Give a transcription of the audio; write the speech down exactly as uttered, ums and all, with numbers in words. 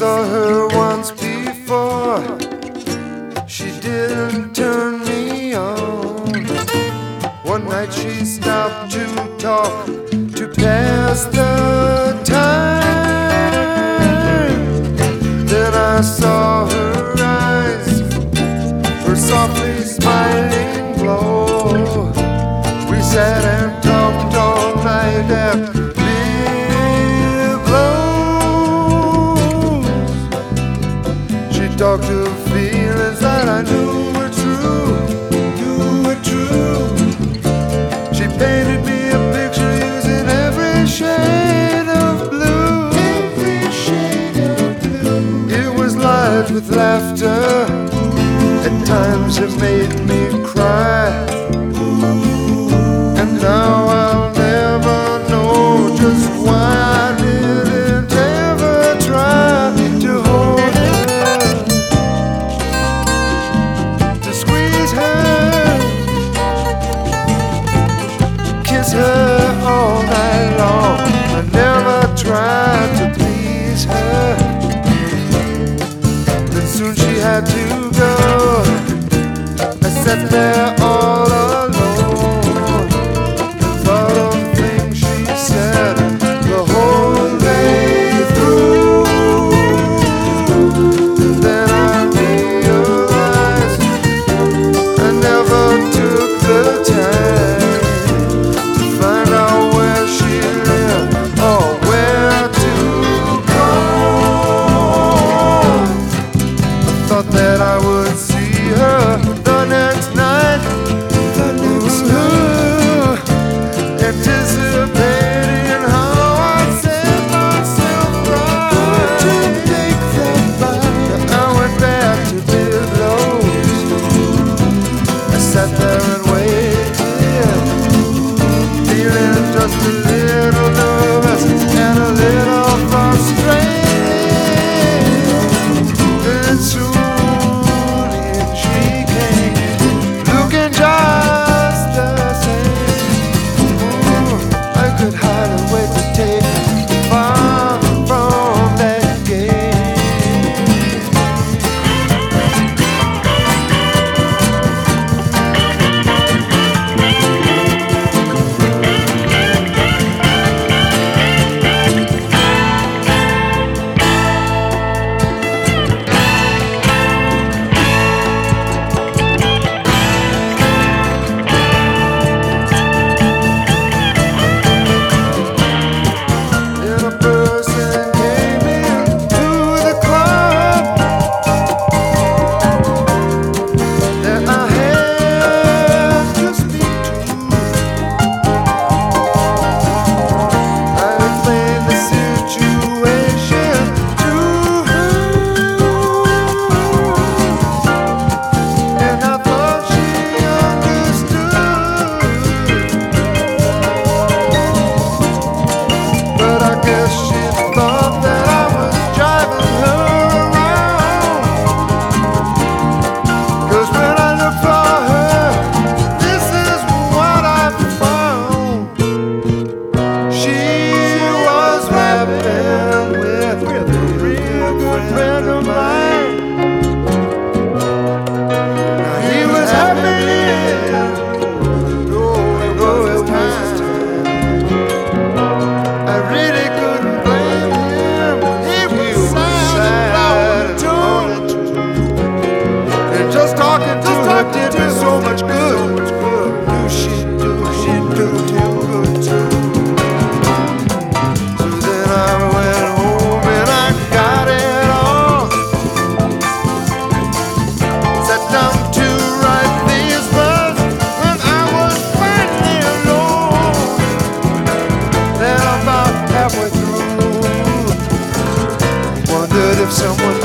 saw her once before. She didn't turn me on. One night she stopped to talk, to pass the time. Then I saw her eyes, her softly smiling glow. We sat and talked all night at talked of feelings that I knew were true, knew were true. She painted me a picture using every shade of blue, every shade of blue. It was lined with laughter, at times it made me cry. And now I'll never know just why I didn't ever try to hold her, her all night long. I never tried to please her. Then soon she had to go. I sat there all alone, thought of things she said the whole day through. And then I realized I never took the time that I would see her the next night, the next night, anticipating how I'd set myself right to make that fight. I went back to Bidlows. I sat there and waited, feeling just a little nervous and a little frustrated. And soon did me so much good. Knew she'd do, she'd do too good too. So then I went home and I got it all. Sat down to write these words when I was finally alone. Then about halfway through, wondered if someone